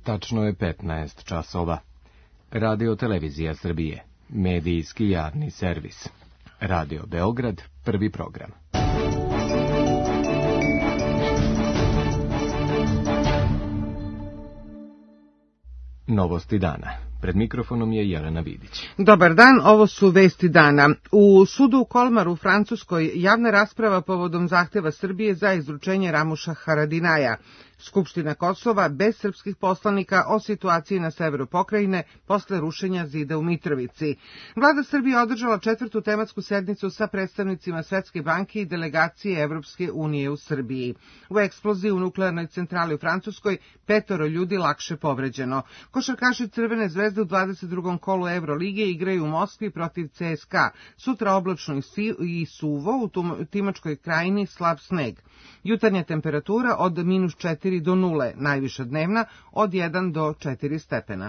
Tačno je 15 časova. Radio Televizija Srbije. Medijski javni servis. Radio Beograd, prvi program. Novosti dana. Pred mikrofonom je Jelena Vidić. Dobar dan, ovo su vesti dana. U sudu u Kolmaru u Francuskoj javna rasprava povodom zahteva Srbije za izručenje Ramuša Haradinaja. Skupština Kosova bez srpskih poslanika o situaciji na severu pokrajine posle rušenja zida u Mitrovici. Vlada Srbije održala 4. tematsku sednicu sa predstavnicima Svetske banke i delegacije Evropske unije u Srbiji. U eksploziji u nuklearnoj centrali u Francuskoj 5 ljudi lakše povređeno. Košarkaši Crvene zvezde u 22. kolu Evrolige igraju u Moskvi protiv CSKA. Sutra oblačno i suvo, u Timočkoj krajini slab sneg. Jutarnja temperatura od -4 do 0, najviša dnevna od 1 do 4 stepena.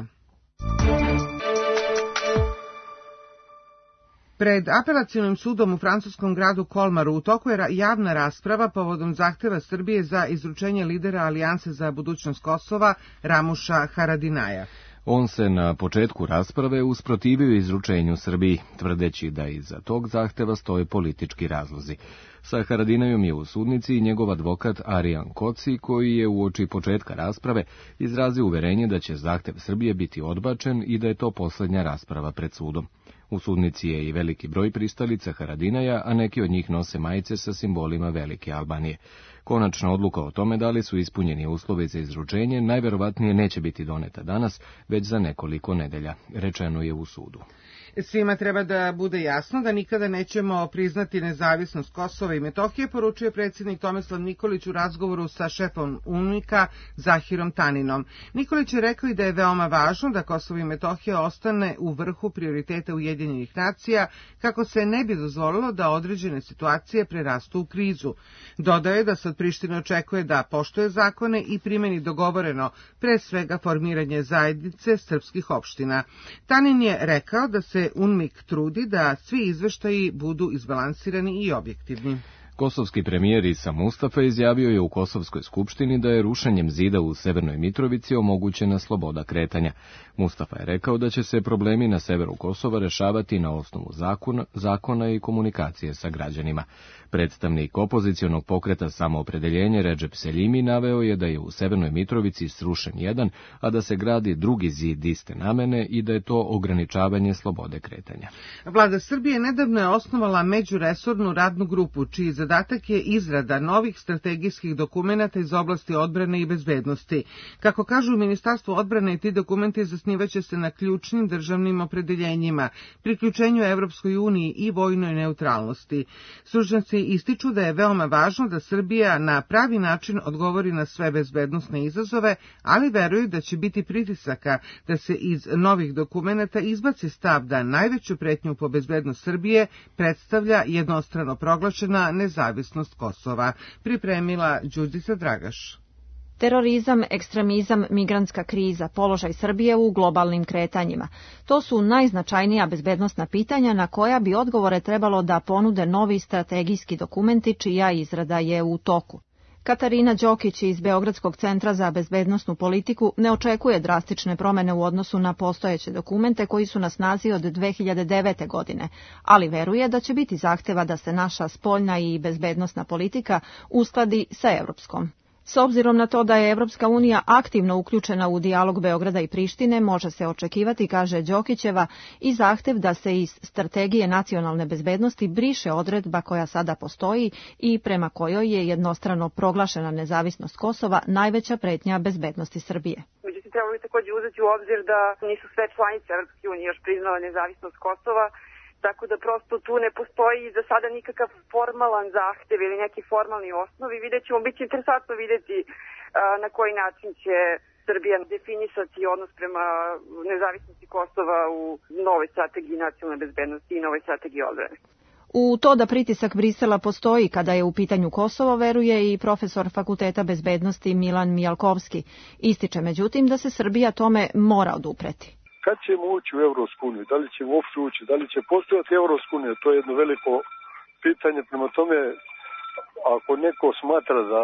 Pred apelacionim sudom u francuskom gradu Kolmaru u toku je javna rasprava povodom zahteva Srbije za izručenje lidera Alijanse za budućnost Kosova Ramuša Haradinaja. On se na početku rasprave usprotivio izručenju Srbiji, tvrdeći da iza tog zahteva stoje politički razlozi. Sa Haradinajom je u sudnici i njegov advokat Arijan Koci, koji je uoči početka rasprave izrazio uverenje da će zahtev Srbije biti odbačen i da je to posljednja rasprava pred sudom. U sudnici je i veliki broj pristalica Haradinaja, a neki od njih nose majice sa simbolima Velike Albanije. Konačna odluka o tome da li su ispunjeni uslovi za izručenje najverovatnije neće biti doneta danas, već za nekoliko nedelja, rečeno je u sudu. Svima treba da bude jasno da nikada nećemo priznati nezavisnost Kosova i Metohije, poručuje predsjednik Tomislav Nikolić u razgovoru sa šefom UNMIK-a Zahirom Taninom. Nikolić je rekao i da je veoma važno da Kosovo i Metohija ostane u vrhu prioriteta Ujedinjenih nacija, kako se ne bi dozvolilo da određene situacije prerastu u krizu. Dodao je da se od Prištine očekuje da poštuje zakone i primeni dogovoreno, pre svega formiranje zajednice srpskih opština. Tanin je rekao da se UNMIK trudi da svi izveštaji budu izbalansirani i objektivni. Kosovski premijer Isa Mustafa izjavio je u Kosovskoj skupštini da je rušenjem zida u Severnoj Mitrovici omogućena sloboda kretanja. Mustafa je rekao da će se problemi na severu Kosova rešavati na osnovu zakona i komunikacije sa građanima. Predstavnik opozicionog pokreta Samoopredeljenje Redžep Seljimi naveo je da je u Severnoj Mitrovici srušen jedan, a da se gradi drugi zid iste namene i da je to ograničavanje slobode kretanja. Vlada Srbije nedavno je osnovala međuresornu radnu grupu, čiji zadatak je izrada novih strategijskih dokumenata iz oblasti odbrane i bezbednosti. Kako kažu u Ministarstvu odbrane, ti dokumenti zasnivaće se na ključnim državnim opredeljenjima, priključenju Evropskoj uniji i vojnoj neutralnosti. Stručnjaci ističu da je veoma važno da Srbija na pravi način odgovori na sve bezbednosne izazove, ali veruju da će biti pritisaka da se iz novih dokumenata izbaci stav da najveću pretnju po bezbednost Srbije predstavlja jednostrano proglašena nezavisnost Kosova. Pripremila Đurđica Dragaš. Terorizam, ekstremizam, migrantska kriza, položaj Srbije u globalnim kretanjima. To su najznačajnija bezbednosna pitanja na koja bi odgovore trebalo da ponude novi strategijski dokumenti čija izrada je u toku. Katarina Đokić iz Beogradskog centra za bezbednosnu politiku ne očekuje drastične promene u odnosu na postojeće dokumente koji su na snazi od 2009. godine, ali veruje da će biti zahteva da se naša spoljna i bezbednosna politika uskladi sa evropskom. S obzirom na to da je Evropska unija aktivno uključena u dijalog Beograda i Prištine, može se očekivati, kaže Đokićeva, i zahtev da se iz strategije nacionalne bezbednosti briše odredba koja sada postoji i prema kojoj je jednostrano proglašena nezavisnost Kosova najveća pretnja bezbednosti Srbije. Međutim, trebalo bi također uzeti u obzir da nisu sve članice Evropske unije još priznale nezavisnost Kosova, tako da prosto tu ne postoji za sada nikakav formalan zahtev ili neki formalni osnovi. Vidjet ćemo, bit će interesantno vidjeti na koji način će Srbija definisati odnos prema nezavisnosti Kosova u novoj strategiji nacionalne bezbednosti i novoj strategiji odbrane. U to da pritisak Brisela postoji kada je u pitanju Kosovo veruje i profesor Fakulteta bezbednosti Milan Mijalkovski. Ističe međutim da se Srbija tome mora odupreti. Kad ćemo ući u Evropsku uniju, da li ćemo uopšte ući, da li će postojati Evropska unija, to je jedno veliko pitanje. Prema tome, ako neko smatra da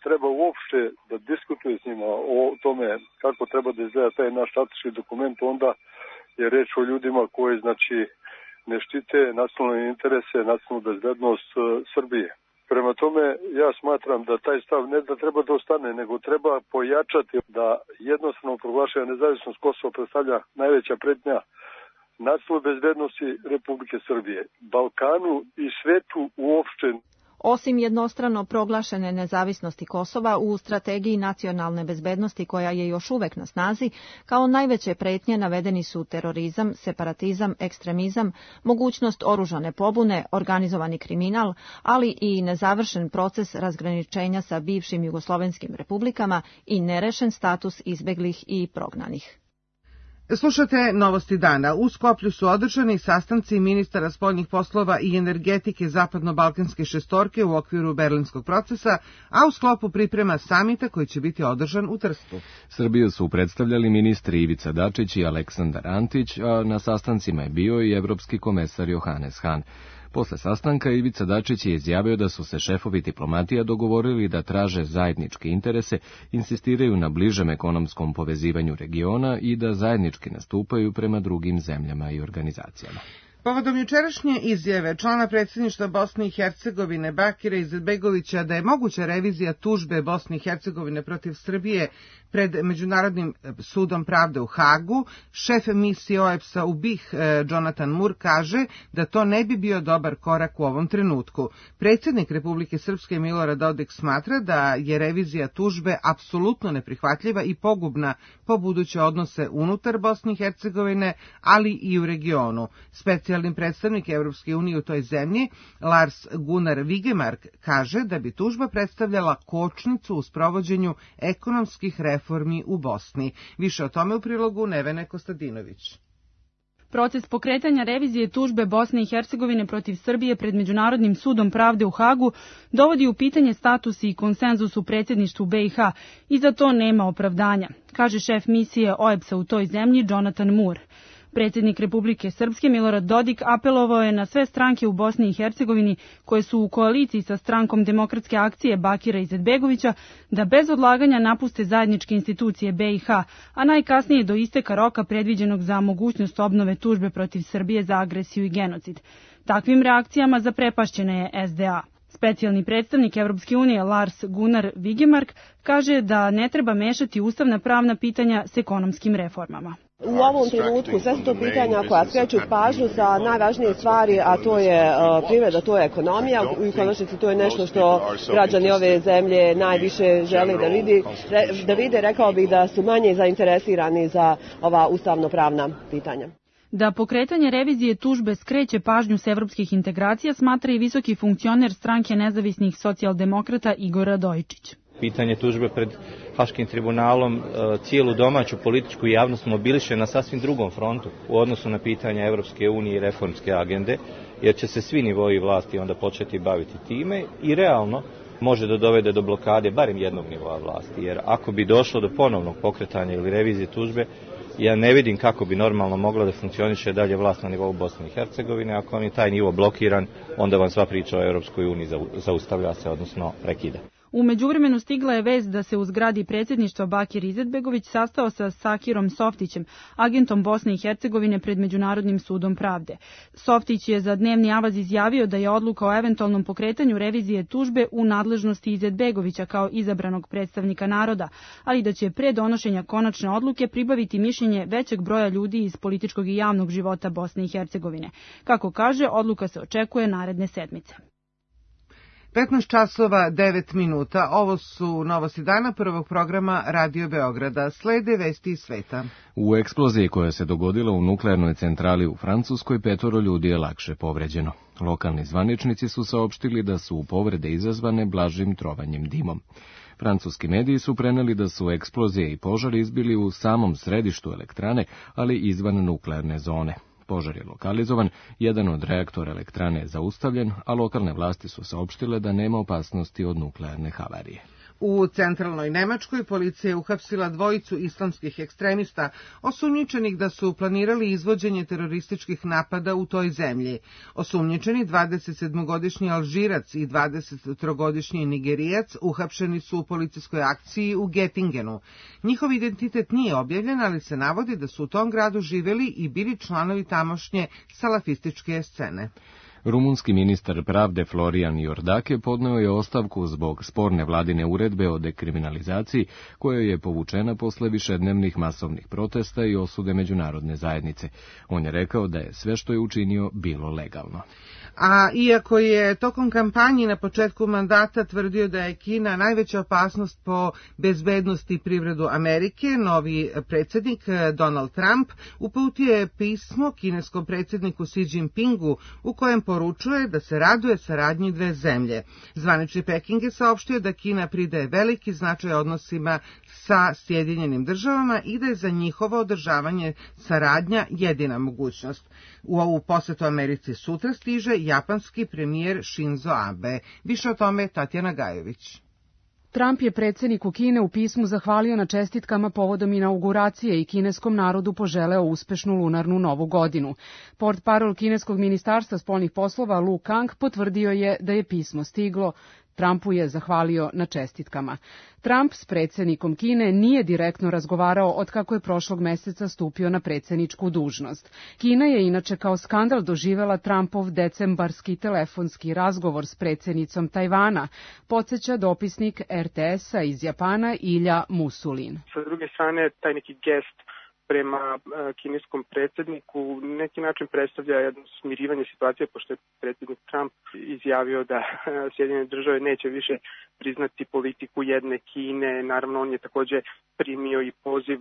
treba uopšte da diskutuje s njima o tome kako treba da izgleda taj naš strateški dokument, onda je reč o ljudima koji ne štite nacionalne interese, nacionalnu bezbednost Srbije. Prema tome, ja smatram da taj stav ne da treba da ostane, nego treba pojačati da jednostavno proglašena nezavisnost Kosova predstavlja najveća pretnja nacionalnoj bezbednosti Republike Srbije, Balkanu i svetu uopšte. Osim jednostrano proglašene nezavisnosti Kosova, u strategiji nacionalne bezbednosti koja je još uvek na snazi, kao najveće pretnje navedeni su terorizam, separatizam, ekstremizam, mogućnost oružane pobune, organizovani kriminal, ali i nezavršen proces razgraničenja sa bivšim jugoslovenskim republikama i nerešen status izbeglih i prognanih. Slušate Novosti dana. U Skoplju su održani sastanci ministara spoljnih poslova i energetike Zapadno-Balkanske šestorke u okviru Berlinskog procesa, a u sklopu priprema samita koji će biti održan u Trstu. Srbiju su predstavljali ministri Ivica Dačić i Aleksandar Antić, a na sastancima je bio i evropski komesar Johannes Hahn. Posle sastanka Ivica Dačić je izjavio da su se šefovi diplomatija dogovorili da traže zajedničke interese, insistiraju na bližem ekonomskom povezivanju regiona i da zajednički nastupaju prema drugim zemljama i organizacijama. Povodom jučerašnje izjave člana predsjedništva Bosne i Hercegovine Bakira Izetbegovića da je moguća revizija tužbe Bosne i Hercegovine protiv Srbije pred Međunarodnim sudom pravde u Hagu, šef misije OEBS-a u BiH Jonathan Moore kaže da to ne bi bio dobar korak u ovom trenutku. Predsjednik Republike Srpske Milorad Dodik smatra da je revizija tužbe apsolutno neprihvatljiva i pogubna po buduće odnose unutar Bosne i Hercegovine, ali i u regionu. Specijalni predstavnik Evropske unije u toj zemlji, Lars Gunnar Vigemark, kaže da bi tužba predstavljala kočnicu u sprovođenju ekonomskih reformi u Bosni. Više o tome u prilogu Nevene Kostadinović. Proces pokretanja revizije tužbe Bosne i Hercegovine protiv Srbije pred Međunarodnim sudom pravde u Hagu dovodi u pitanje status i konsenzus u predsjedništvu BiH i za to nema opravdanja, kaže šef misije OEBS-a u toj zemlji Jonathan Moore. Predsjednik Republike Srpske Milorad Dodik apelovao je na sve stranke u Bosni i Hercegovini koje su u koaliciji sa strankom Demokratske akcije Bakira Izetbegovića da bez odlaganja napuste zajedničke institucije BiH, a najkasnije do isteka roka predviđenog za mogućnost obnove tužbe protiv Srbije za agresiju i genocid. Takvim reakcijama zaprepašćena je SDA. Specijalni predstavnik Evropske unije Lars Gunnar Vigemark kaže da ne treba mešati ustavna pravna pitanja s ekonomskim reformama. U ovom trenutku sve su to pitanja koja skreću pažnju sa najvažnije stvari, a to je privreda, to je ekonomija. U konačnici to je nešto što građani ove zemlje najviše žele da vide. Rekao bih da su manje zainteresirani za ova ustavno-pravna pitanja. Da pokretanje revizije tužbe skreće pažnju s evropskih integracija smatra i visoki funkcioner stranke nezavisnih socijaldemokrata Igor Radojičić. Pitanje tužbe pred Haškim tribunalom cijelu domaću političku javnost mobiliše na sasvim drugom frontu u odnosu na pitanja Evropske unije i reformske agende, jer će se svi nivoi vlasti onda početi baviti time i realno može da dovede do blokade barem jednog nivoa vlasti, jer ako bi došlo do ponovnog pokretanja ili revizije tužbe, ja ne vidim kako bi normalno mogla da funkcioniše dalje vlast na nivou Bosne i Hercegovine. Ako on je taj nivo blokiran, onda vam sva priča o Europskoj uniji zaustavlja se, odnosno prekida. U međuvremenu stigla je vest da se u zgradi predsjedništva Bakir Izetbegović sastao sa Sakirom Softićem, agentom Bosne i Hercegovine pred Međunarodnim sudom pravde. Softić je za dnevni avaz izjavio da je odluka o eventualnom pokretanju revizije tužbe u nadležnosti Izetbegovića kao izabranog predstavnika naroda, ali da će pre donošenja konačne odluke pribaviti mišljenje većeg broja ljudi iz političkog i javnog života Bosne i Hercegovine. Kako kaže, odluka se očekuje naredne sedmice. 15 časova 9 minuta. Ovo su novosti dana prvog programa Radio Beograda. Slede vesti iz sveta. U eksploziji koja se dogodila u nuklearnoj centrali u Francuskoj 5 ljudi je lakše povređeno. Lokalni zvaničnici su saopštili da su povrede izazvane blažim trovanjem dimom. Francuski mediji su preneli da su eksplozije i požari izbili u samom središtu elektrane, ali izvan nuklearne zone. Požar je lokalizovan, jedan od reaktora elektrane je zaustavljen, a lokalne vlasti su saopštile da nema opasnosti od nuklearne havarije. U centralnoj Nemačkoj policija je uhapsila dvojicu islamskih ekstremista osumnjičenih da su planirali izvođenje terorističkih napada u toj zemlji. Osumnjičeni 27-godišnji Alžirac i 23-godišnji Nigerijac uhapšeni su u policijskoj akciji u Gettingenu. Njihov identitet nije objavljen, ali se navodi da su u tom gradu živeli i bili članovi tamošnje salafističke scene. Rumunski ministar pravde Florian Iordache podneo je ostavku zbog sporne vladine uredbe o dekriminalizaciji, koja je povučena posle višednevnih masovnih protesta i osude međunarodne zajednice. On je rekao da je sve što je učinio bilo legalno. A iako je tokom kampanje na početku mandata tvrdio da je Kina najveća opasnost po bezbednost i privredu Amerike, novi predsjednik Donald Trump uputio je pismo kineskom predsjedniku Xi Jinpingu u kojem poručuje da se raduje saradnji dve zemlje. Zvanični Peking je saopštio da Kina pridaje veliki značaj odnosima sa Sjedinjenim državama i da je za njihovo održavanje saradnja jedina mogućnost. U ovu posetu Americi sutra stiže japanski premijer Shinzo Abe. Više o tome Tatjana Gajović. Trump je predsjedniku Kine u pismu zahvalio na čestitkama povodom inauguracije i kineskom narodu poželeo uspešnu lunarnu novu godinu. Portparol kineskog ministarstva spoljnih poslova Lu Kang potvrdio je da je pismo stiglo. Trumpu je zahvalio na čestitkama. Trump s predsjednikom Kine nije direktno razgovarao od kako je prošlog meseca stupio na predsjedničku dužnost. Kina je inače kao skandal doživela Trumpov decembarski telefonski razgovor s predsjednicom Tajvana, podsjeća dopisnik RTS-a iz Japana Ilja Musulin. Sa druge strane, taj neki gest prema kineskom predsjedniku neki način predstavlja jedno smirivanje situacije, pošto je predsjednik Trump izjavio da Sjedinjene države neće više priznati politiku jedne Kine. Naravno, on je također primio i poziv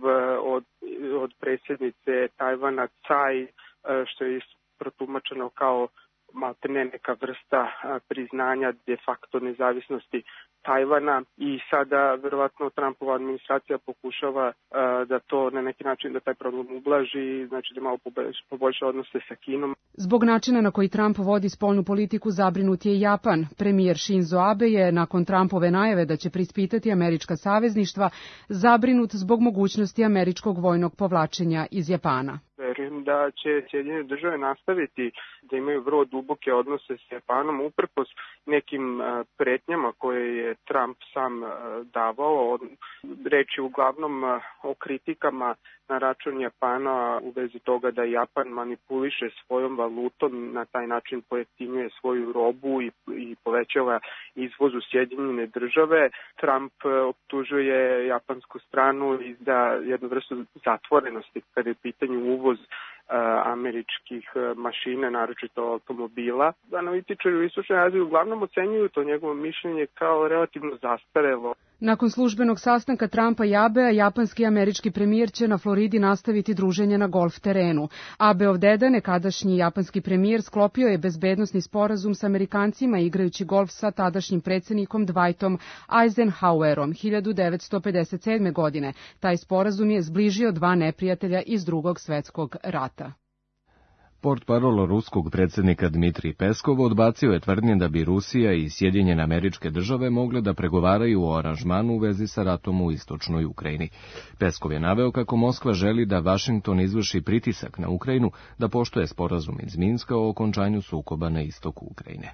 od predsjednice Tajvana Tsai, što je protumačeno kao maltene neka vrsta priznanja de facto nezavisnosti Tajvana i sada verovatno Trumpova administracija pokušava da to na neki način da taj problem ublaži, znači da malo poboljša odnose sa Kinom. Zbog načina na koji Trump vodi spoljnu politiku zabrinut je i Japan. Premijer Shinzo Abe je nakon Trumpove najave da će preispitati američka savezništva zabrinut zbog mogućnosti američkog vojnog povlačenja iz Japana. Verujem da će Sjedinjene države nastaviti da imaju vrlo duboke odnose s Japanom uprkos nekim pretnjama koje je Trump sam davao. Reč je uglavnom o kritikama na račun Japana u vezi toga da Japan manipuliše svojom valutom, na taj način pojeftinjuje svoju robu i povećava izvoz u Sjedinjene države. Trump optužuje japansku stranu i za jednu vrstu zatvorenosti kada je pitanju uvoz američkih mašina, naročito automobila. Analitičari u Istočnoj Aziji uglavnom ocenjuju to njegovo mišljenje kao relativno zastarelo. Nakon službenog sastanka Trumpa i Abea, japanski i američki premijer će na Floridi nastaviti druženje na golf terenu. Abeov deda, nekadašnji japanski premijer, sklopio je bezbednosni sporazum s Amerikancima igrajući golf sa tadašnjim predsjednikom Dwightom Eisenhowerom 1957. godine. Taj sporazum je zbližio dva neprijatelja iz Drugog svjetskog rata. Portparol ruskog predsjednika Dmitrij Peskov odbacio je tvrdnje da bi Rusija i Sjedinjene Američke Države mogle da pregovaraju o aranžmanu u vezi sa ratom u istočnoj Ukrajini. Peskov je naveo kako Moskva želi da Vašington izvrši pritisak na Ukrajinu da poštuje sporazum iz Minska o okončanju sukoba na istoku Ukrajine.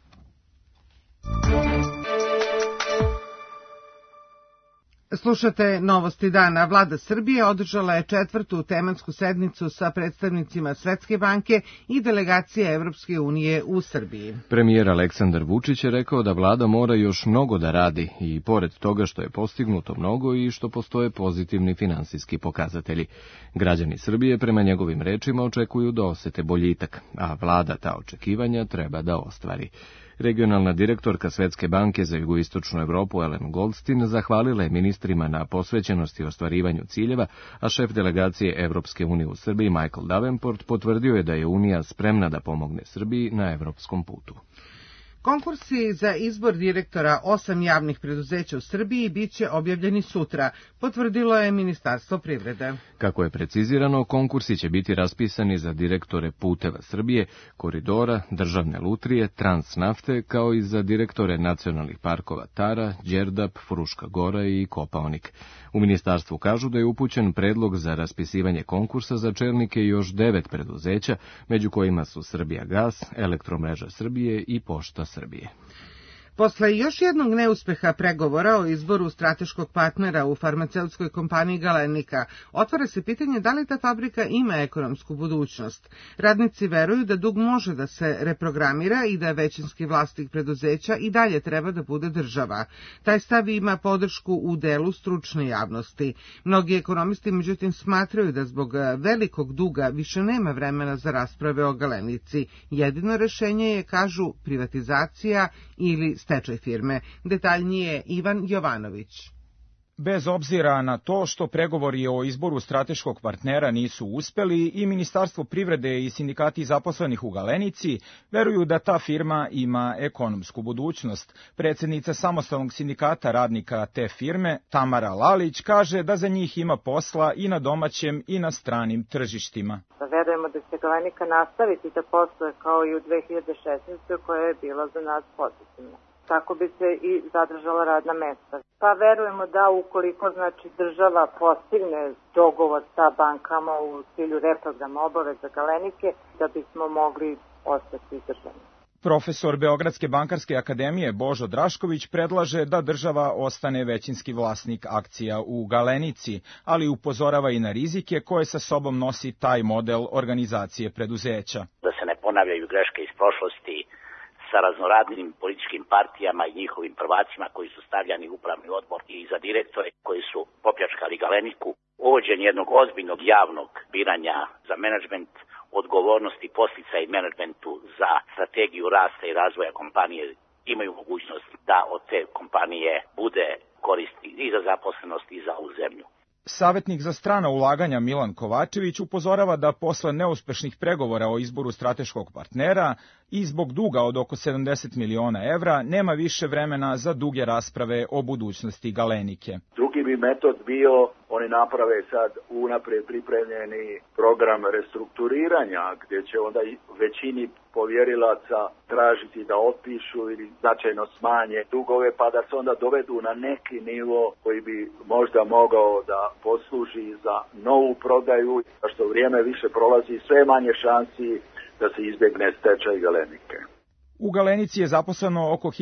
Slušate Novosti dana. Vlada Srbije održala je 4. tematsku sednicu sa predstavnicima Svetske banke i delegacije Evropske unije u Srbiji. Premijer Aleksandar Vučić je rekao da vlada mora još mnogo da radi i pored toga što je postignuto mnogo i što postoje pozitivni finansijski pokazatelji. Građani Srbije prema njegovim rečima očekuju da osete boljitak, a vlada ta očekivanja treba da ostvari. Regionalna direktorka Svetske banke za jugoistočnu Evropu Ellen Goldstein zahvalila je ministrima na posvećenosti ostvarivanju ciljeva, a šef delegacije Evropske unije u Srbiji Michael Davenport potvrdio je da je Unija spremna da pomogne Srbiji na evropskom putu. Konkursi za izbor direktora 8 javnih preduzeća u Srbiji biće objavljeni sutra, potvrdilo je Ministarstvo privrede. Kako je precizirano, konkursi će biti raspisani za direktore Puteva Srbije, Koridora, Državne lutrije, Transnafte, kao i za direktore nacionalnih parkova Tara, Đerdap, Fruška Gora i Kopaonik. U ministarstvu kažu da je upućen predlog za raspisivanje konkursa za čelnike još 9 preduzeća, među kojima su Srbijagas, Elektromreža Srbije i Pošta Srbije. Posle još jednog neuspeha pregovora o izboru strateškog partnera u farmaceutskoj kompaniji Galenika, otvara se pitanje da li ta fabrika ima ekonomsku budućnost. Radnici veruju da dug može da se reprogramira i da većinski vlasnik preduzeća i dalje treba da bude država. Taj stav ima podršku u delu stručne javnosti. Mnogi ekonomisti međutim smatraju da zbog velikog duga više nema vremena za rasprave o Galenici. Jedino rešenje je, kažu, privatizacija ili stečaj firme. Detaljnije Ivan Jovanović. Bez obzira na to što pregovori o izboru strateškog partnera nisu uspeli, i Ministarstvo privrede i sindikati zaposlenih u Galenici veruju da ta firma ima ekonomsku budućnost. Predsjednica samostalnog sindikata radnika te firme, Tamara Lalić, kaže da za njih ima posla i na domaćem i na stranim tržištima. Verujemo da će Galenika nastaviti da posluje kao i u 2016. koja je bila za nas pozitivna. Tako bi se i zadržala radna mesta. Pa verujemo da ukoliko država postigne dogovor sa bankama u cilju reprograma obaveza Galenike, da bismo mogli ostati državni. Profesor Beogradske bankarske akademije Božo Drašković predlaže da država ostane većinski vlasnik akcija u Galenici, ali upozorava i na rizike koje sa sobom nosi taj model organizacije preduzeća. Da se ne ponavljaju greške iz prošlosti sa raznoradnim političkim partijama i njihovim prvacima koji su stavljani u upravni odbor i za direktore koji su popljačkali Galeniku. Uvođenje jednog ozbiljnog javnog biranja za menadžment, odgovornosti, postica i menadžmentu za strategiju rasta i razvoja kompanije imaju mogućnost da od te kompanije bude koristi i za zaposlenost i za ovu zemlju. Savetnik za strana ulaganja Milan Kovačević upozorava da posle neuspešnih pregovora o izboru strateškog partnera i zbog duga od oko 70 miliona evra nema više vremena za duge rasprave o budućnosti Galenike. Drugi bi metod bio, oni naprave sad unaprijed pripremljeni program restrukturiranja, gdje će onda većini povjerilaca tražiti da otpišu ili značajno smanje dugove, pa da se onda dovedu na neki nivo koji bi možda mogao da posluži za novu prodaju, a što vrijeme više prolazi, sve manje šansi da se izbjegne stečaj Galenike. U Galenici je zaposleno oko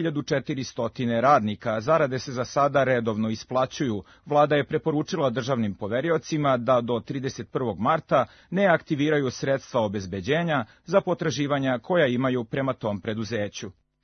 1400 radnika, zarade se za sada redovno isplaćuju. Vlada je preporučila državnim poveriocima da do 31. marta ne aktiviraju sredstva obezbeđenja za potraživanja koja imaju prema tom preduzeću.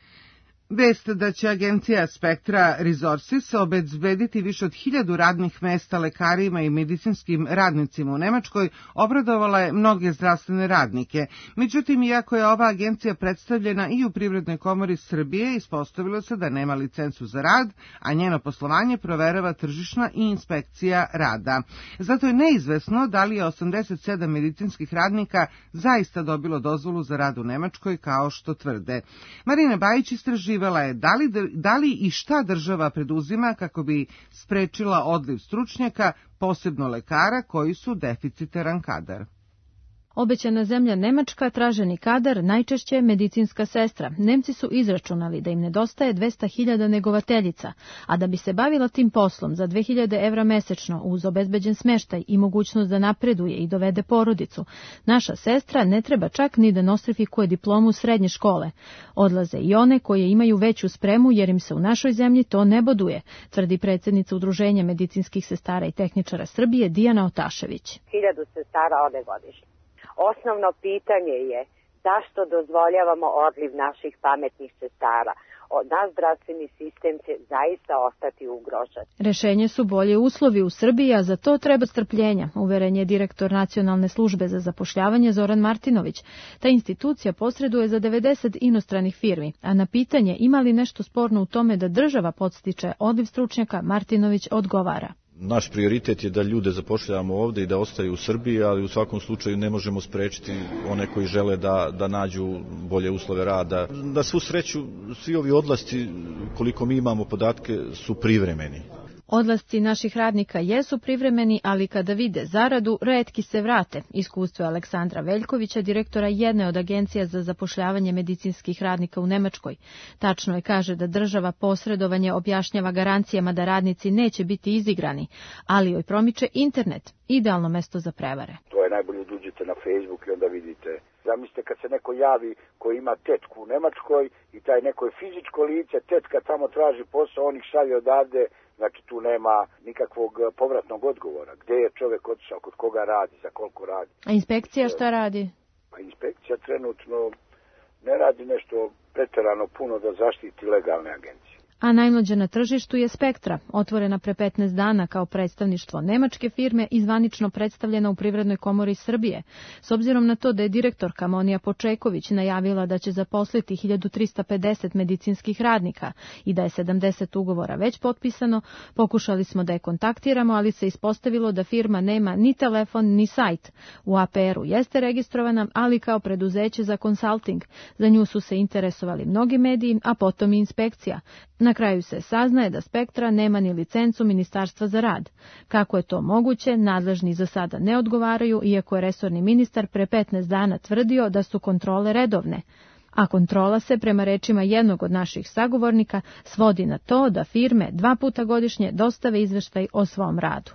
Vest da će agencija Spectra Resources obezbediti više od 1000 radnih mesta lekarima i medicinskim radnicima u Nemačkoj obradovala je mnoge zdravstvene radnike. Međutim, iako je ova agencija predstavljena i u Privrednoj komori Srbije, ispostavilo se da nema licencu za rad, a njeno poslovanje proverava tržišna i inspekcija rada. Zato je neizvesno da li je 87 medicinskih radnika zaista dobilo dozvolu za rad u Nemačkoj, kao što tvrde. Marina Bajić istraživala je da li i šta država preduzima kako bi sprečila odliv stručnjaka, posebno lekara koji su deficitaran kadar. Obećana zemlja Nemačka, traženi kadar, najčešće medicinska sestra. Nemci su izračunali da im nedostaje 200.000 negovateljica, a da bi se bavila tim poslom za 2.000 evra mesečno uz obezbeđen smeštaj i mogućnost da napreduje i dovede porodicu, naša sestra ne treba čak ni da nostrifikuje diplomu srednje škole. Odlaze i one koje imaju veću spremu jer im se u našoj zemlji to ne boduje, tvrdi predsjednica Udruženja medicinskih sestara i tehničara Srbije Dijana Otašević. 1000 sestara ode godišnje. Osnovno pitanje je zašto dozvoljavamo odliv naših pametnih sestara. Naš zdravstveni sistem će zaista ostati ugrožen. Rešenje su bolje uslovi u Srbiji, a za to treba strpljenja, uveren je direktor Nacionalne službe za zapošljavanje Zoran Martinović. Ta institucija posreduje za 90 inostranih firmi, a na pitanje ima li nešto sporno u tome da država podstiče odliv stručnjaka, Martinović odgovara. Naš prioritet je da ljude zapošljavamo ovde i da ostaju u Srbiji, ali u svakom slučaju ne možemo sprečiti one koji žele da nađu bolje uslove rada. Na svu sreću, svi ovi odlasci, koliko mi imamo podatke, su privremeni. Odlasci naših radnika jesu privremeni, ali kada vide zaradu, retki se vrate. Iskustvo je Aleksandra Veljkovića, direktora jedne od agencija za zapošljavanje medicinskih radnika u Nemačkoj. Tačno je, kaže, da država posredovanje objašnjava garancijama da radnici neće biti izigrani, ali joj promiče internet, idealno mesto za prevare. To je najbolje da uđete na Facebook i onda vidite. Zamislite kad se neko javi koji ima tetku u Nemačkoj i taj neko je fizičko lice, tetka tamo traži posao, on ih šalje odavde. Znači tu nema nikakvog povratnog odgovora. Gde je čovjek otišao, kod koga radi, za koliko radi. A inspekcija šta radi? Pa inspekcija trenutno ne radi nešto pretjerano puno da zaštiti legalne agencije. A najmlađa na tržištu je Spektra, otvorena pre 15 dana kao predstavništvo nemačke firme i zvanično predstavljena u Privrednoj komori Srbije. S obzirom na to da je direktorka Monija Počeković najavila da će zaposliti 1350 medicinskih radnika i da je 70 ugovora već potpisano, pokušali smo da je kontaktiramo, ali se ispostavilo da firma nema ni telefon ni sajt. U APR-u jeste registrovana, ali kao preduzeće za konsalting. Za nju su se interesovali mnogi mediji, a potom i inspekcija. Na kraju se saznaje da Spektra nema ni licencu Ministarstva za rad. Kako je to moguće, nadležni za sada ne odgovaraju, iako je resorni ministar pre 15 dana tvrdio da su kontrole redovne. A kontrola se, prema rečima jednog od naših sagovornika, svodi na to da firme 2 puta godišnje dostave izveštaj o svom radu.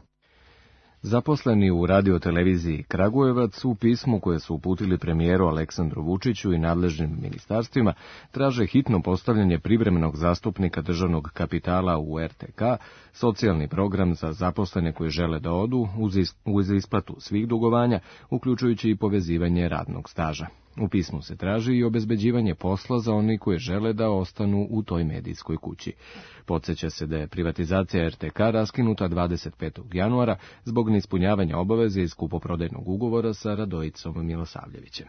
Zaposleni u radioteleviziji Kragujevac u pismu koje su uputili premijeru Aleksandru Vučiću i nadležnim ministarstvima traže hitno postavljanje privremenog zastupnika državnog kapitala u RTK, socijalni program za zaposlene koji žele da odu uz isplatu svih dugovanja, uključujući i povezivanje radnog staža. U pismu se traži i obezbeđivanje posla za oni koji žele da ostanu u toj medijskoj kući. Podsjeća se da je privatizacija RTK raskinuta 25. januara zbog neispunjavanja obaveze iz kupoprodajnog ugovora sa Radojicom Milosavljevićem.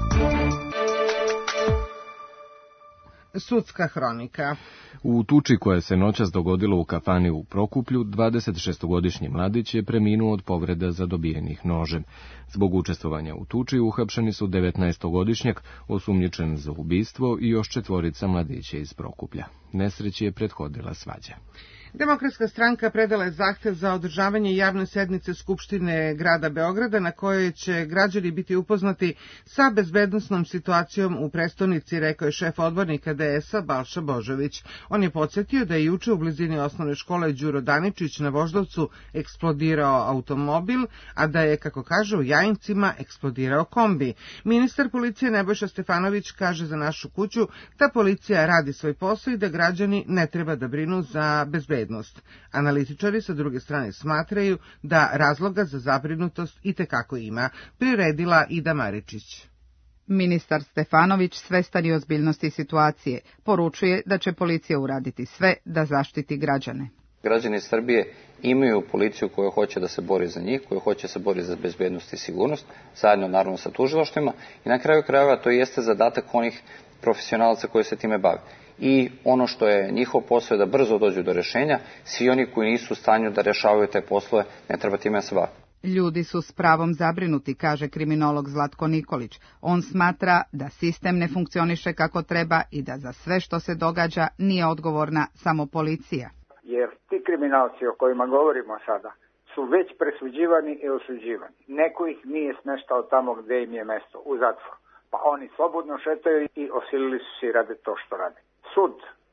Sudska hronika. U tuči koja se noćas dogodila u kafani u Prokuplju, 26-godišnji mladić je preminuo od povreda zadobijenih nožem. Zbog učestvovanja u tuči uhapšeni su 19-godišnjak, osumnjičen za ubistvo i još 4 mladića iz Prokuplja. Nesreći je prethodila svađa. Demokratska stranka predala je zahtev za održavanje javne sednice Skupštine grada Beograda na kojoj će građani biti upoznati sa bezbednosnom situacijom u prestonici, rekao je šef odbornika DS-a Balša Božović. On je podsjetio da je juče u blizini osnovne škole Đuro Daničić na Voždovcu eksplodirao automobil, a da je, kako kaže, u Jajincima eksplodirao kombi. Ministar policije Nebojša Stefanović kaže za Našu kuću da policija radi svoj posao i da građani ne treba da brinu za bezbednost. Analitičari sa druge strane smatraju da razloga za zabrinutost itekako ima, priredila Ida Maričić. Ministar Stefanović svestan je ozbiljnosti situacije, poručuje da će policija uraditi sve da zaštiti građane. Građani Srbije imaju policiju koja hoće da se bori za njih, koja hoće se bori za bezbednost i sigurnost, zajedno naravno sa tužilaštvima i na kraju krajeva to jeste zadatak onih profesionalaca koji se time bave. I ono što je njihov posao je da brzo dođu do rešenja, svi oni koji nisu u stanju da rešavaju te poslove ne treba time se baviti. Ljudi su s pravom zabrinuti, kaže kriminolog Zlatko Nikolić. On smatra da sistem ne funkcioniše kako treba i da za sve što se događa nije odgovorna samo policija. Jer ti kriminalci o kojima govorimo sada su već presuđivani i osuđivani. Neko ih nije smeštao tamo gde im je mesto, u zatvor. Pa oni slobodno šetaju i osilili su se i rade to što rade. Sud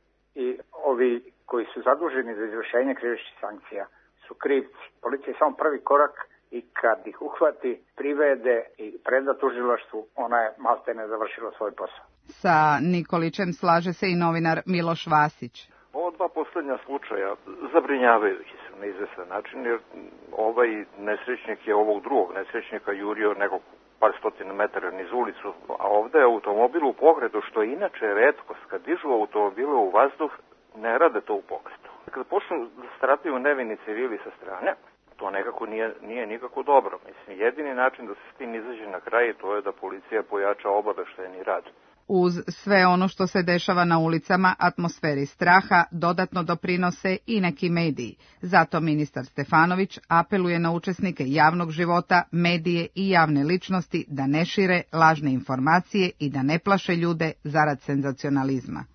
i ovi koji su zaduženi za izvršenje krivičnih sankcija su krivci. Policija je samo prvi korak i kad ih uhvati, privede i preda tužilaštvu, ona je maltene završila svoj posao. Sa Nikolićem slaže se i novinar Miloš Vasić. Ovo 2 poslednja slučaja zabrinjavajući su na izvestan način, jer ovaj nesrećnik je ovog drugog nesrećnika jurio nekog par stotina metara niz ulicu, a ovde je automobil u pokretu, što je inače retkost. Kad dižu automobile u vazduh, ne rade to u pokretu. Kad počnu da stradaju nevini civili sa strane, to nekako nije nikako dobro. Mislim, jedini način da se s tim izađe na kraj to je da policija pojača obaveštajni rad. Uz sve ono što se dešava na ulicama, atmosferi straha dodatno doprinose i neki mediji. Zato ministar Stefanović apeluje na učesnike javnog života, medije i javne ličnosti da ne šire lažne informacije i da ne plaše ljude zarad senzacionalizma.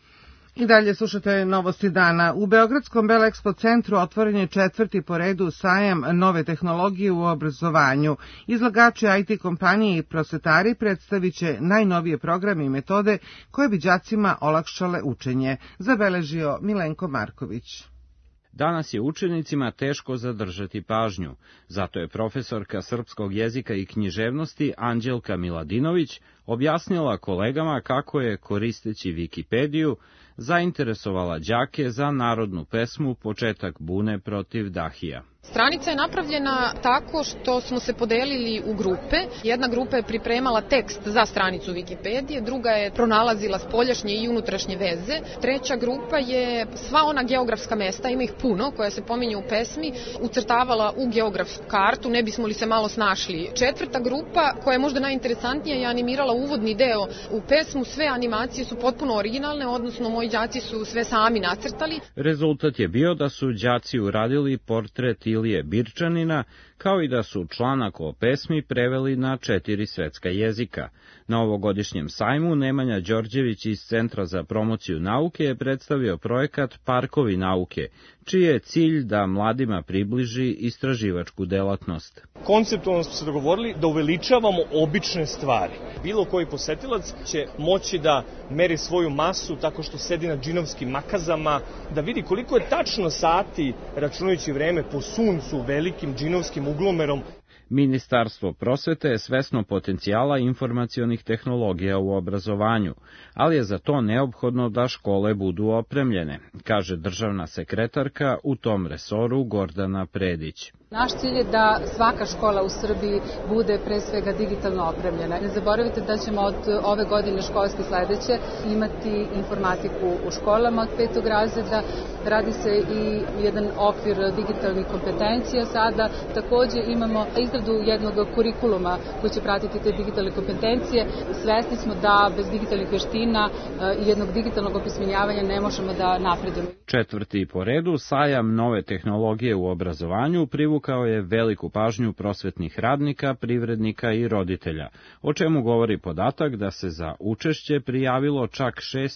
I dalje slušate novosti dana. U Beogradskom Belexpo centru otvoren je 4. po redu sajam nove tehnologije u obrazovanju. Izlagači IT kompanije i prosvetari predstavit će najnovije programe i metode koje bi đacima olakšale učenje, zabeležio Milenko Marković. Danas je učenicima teško zadržati pažnju, zato je profesorka srpskog jezika i književnosti Anđelka Miladinović objasnila kolegama kako je, koristeći Wikipediju, zainteresovala đake za narodnu pesmu Početak bune protiv Dahija. Stranica je napravljena tako što smo se podelili u grupe. Jedna grupa je pripremala tekst za stranicu Wikipedije, druga je pronalazila spoljašnje i unutrašnje veze, treća grupa je sva ona geografska mesta, ima ih puno, koja se pominju u pesmi, ucrtavala u geografsku kartu, ne bismo li se malo snašli. Četvrta grupa, koja je možda najinteresantnija, je animirala uvodni deo u pesmu, sve animacije su potpuno originalne, odnosno moji đaci su sve sami nacrtali. Rezultat je bio da su đaci uradili portret Ilije Birčanina, kao i da su članak o pesmi preveli na 4 svetska jezika. Na ovogodišnjem sajmu Nemanja Đorđević iz Centra za promociju nauke je predstavio projekat Parkovi nauke, čiji je cilj da mladima približi istraživačku delatnost. Konceptualno smo se dogovorili da uveličavamo obične stvari. Bilo koji posetilac će moći da meri svoju masu tako što sedi na džinovskim makazama, da vidi koliko je tačno sati, računajući vreme po suncu, velikim džinovskim uglomerom. Ministarstvo prosvete je svesno potencijala informacionih tehnologija u obrazovanju, ali je za to neophodno da škole budu opremljene, kaže državna sekretarka u tom resoru Gordana Predić. Naš cilj je da svaka škola u Srbiji bude pre svega digitalno opremljena. Ne zaboravite da ćemo od ove godine školske sledeće imati informatiku u školama od 5. razreda. Radi se i jedan okvir digitalnih kompetencija sada. Takođe imamo izradu jednog kurikuluma koji će pratiti te digitalne kompetencije. Svesni smo da bez digitalnih veština i jednog digitalnog opismenjavanja ne možemo da napredujemo. 4. po redu sajam nove tehnologije u obrazovanju privukao je veliku pažnju prosvetnih radnika, privrednika i roditelja, o čemu govori podatak da se za učešće prijavilo čak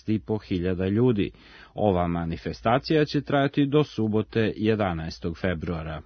6.500 ljudi. Ova manifestacija će trajati do subote 11. februara.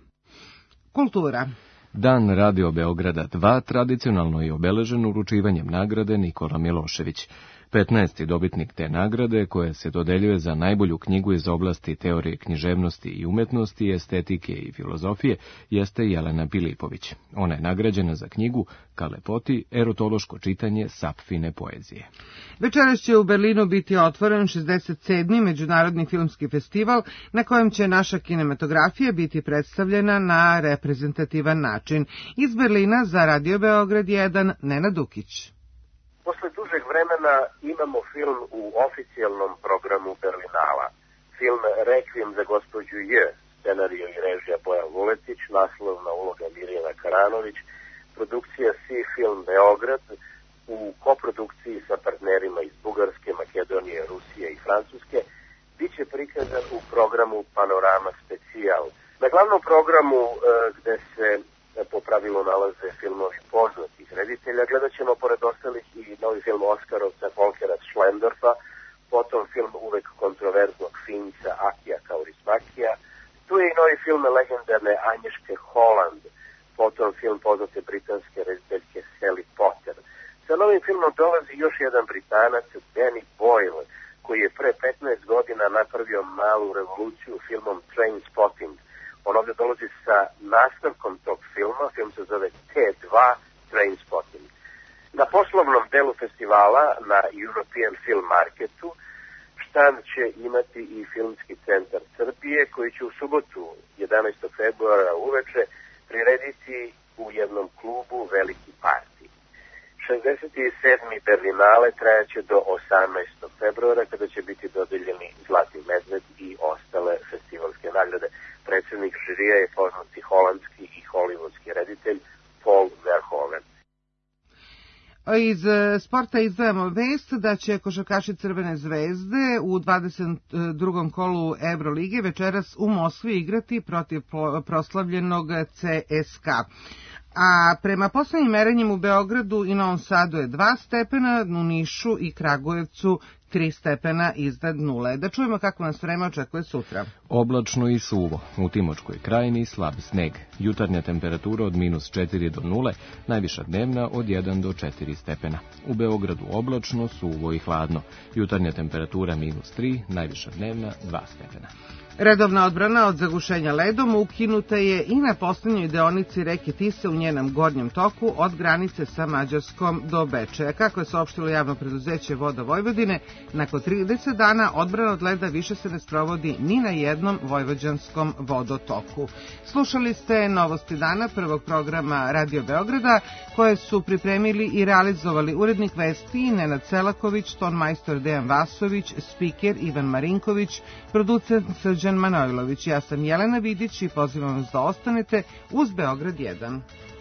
Kultura. Dan Radio Beograda 2 tradicionalno je obeležen uručivanjem nagrade Nikola Milošević. 15. dobitnik te nagrade, koja se dodeljuje za najbolju knjigu iz oblasti teorije književnosti i umetnosti, estetike i filozofije, jeste Jelena Pilipović. Ona je nagrađena za knjigu Ka lepoti, erotološko čitanje Sapfine poezije. Večeras će u Berlinu biti otvoren 67. Međunarodni filmski festival, na kojem će naša kinematografija biti predstavljena na reprezentativan način. Iz Berlina za Radio Beograd 1 Nenad Dukić. Posle dužeg vremena imamo film u oficijalnom programu Berlinala. Film Rekviem za gospođu J, scenariju i režija Bojan Vuletić, naslovna uloga Mirjana Karanović, produkcija C-Film Beograd u koprodukciji sa partnerima iz Bugarske, Makedonije, Rusije i Francuske, biće prikazan u programu Panorama Specijal. Na glavnom programu gde se po pravilu nalaze filmovi poznatih reditelja, gledat ćemo pored ostalih i novi film Oskarovca Folkera Schlendorfa, potom film uvek kontroverznog Finca Akija Kaurismäkija, tu je i novi film legendarne Anješke Holland, potom film poznate britanske rediteljke Sally Potter. Sa novim filmom dolazi još jedan Britanac, Danny Boyle, koji je pre 15 godina napravio malu revoluciju filmom Trainspotting. On ovdje dolazi sa nastavkom tog filma, film se zove T2 Trainspotting. Na poslovnom delu festivala na European Film Marketu štand će imati i Filmski centar Srbije, koji će u subotu 11. februara uveče prirediti u jednom klubu veliki parti. 67. Berlinale trajaće do 18. februara, kada će biti dodeljeni Zlatni medved i ostale festivalske nagrade. Predsjednik žirija je poznati holandski i hollywoodski reditelj Paul Verhoeven. Iz sporta izdvajamo vest da će košarkaši Crvene zvezde u 22. kolu Evrolige večeras u Moskvi igrati protiv proslavljenog CSKA. A prema poslednjim merenjima u Beogradu i Novom Sadu je 2 stepena, u Nišu i Kragujevcu 3 stepena iznad nule. Da čujemo kako nas vreme očekuje sutra. Oblačno i suvo, u Timočkoj krajini slab sneg. Jutarnja temperatura od -4 do 0, najviša dnevna od 1 do 4 stepena. U Beogradu oblačno, suvo i hladno. Jutarnja temperatura -3, najviša dnevna 2 stepena. Redovna odbrana od zagušenja ledom ukinuta je i na poslednjoj deonici reke Tise u njenom gornjem toku od granice sa Mađarskom do Bečeja. Kako je saopštilo javno preduzeće Voda Vojvodine, nakon 30 dana odbrana od leda više se ne sprovodi ni na jednom vojvođanskom vodotoku. Slušali ste Novosti dana prvog programa Radio Beograda, koje su pripremili i realizovali urednik vesti Nenad Selaković, tonmajstor Dejan Vasović, spiker Ivan Marinković, producent Srđan Manojlović. Ja sam Jelena Vidić i pozivam vas da ostanete uz Beograd 1.